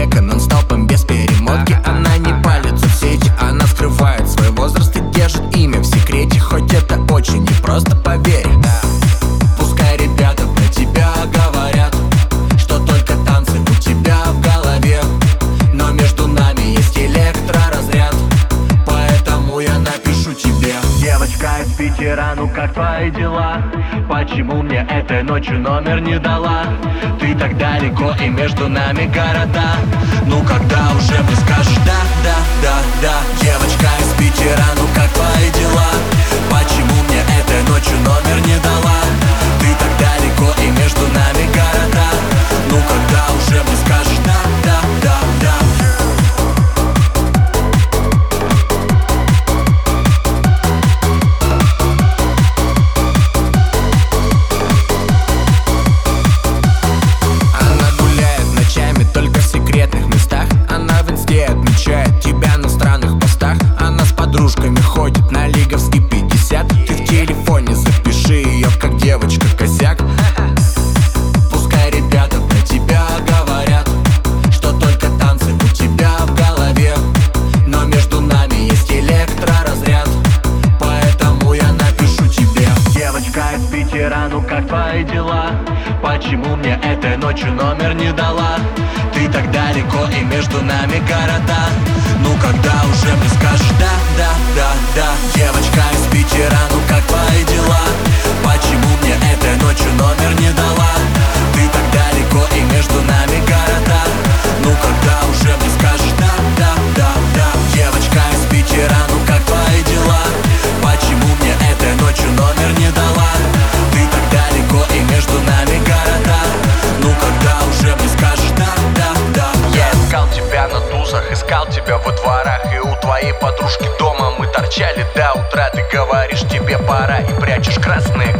века нон-стопом без перемотки. Она не палится в сети, она скрывает свой возраст и держит имя в секрете. Хоть это очень непросто, поверь. Пускай ребята про тебя говорят, что только танцы у тебя в голове, но между нами есть электроразряд, поэтому я напишу тебе. Девочка из Питера, ну как твои дела? Почему мне этой ночью номер не дала? Ты так далеко и между нами города. Ну когда уже мне скажешь да, да, да, да? Девочка из Питера, ну как твои дела? Почему мне этой ночью номер не дала? Ты так далеко и между нами города. Ну когда уже мне скажешь да, да, да, да? Подружками ходит на лиговский 50. Ты в телефоне запиши ее как девочка-косяк. Пускай ребята про тебя говорят, что только танцы у тебя в голове, но между нами есть электроразряд, поэтому я напишу тебе. Девочка из Питера, ну как твои дела? Почему мне этой ночью номер не дала? Ты так далеко и между нами города. Ну когда уже мне скажешь да, да, да, да? Девочка из Питера, ну как твои дела? Почему мне этой ночью номер не дала? Ты так далеко и между нами города. Ну когда уже мне скажешь да, да, да, да? Девочка из Питера, ну как твои дела? Почему мне этой ночью номер не дала? Ты так далеко и между нами города. Ну когда уже мне скажешь да, да, да? Я искал тебя на тусах, искал тебя во дворах, и у твоей подружки дома мы торчали до утра. Ты говоришь, тебе пора, и прячешь красные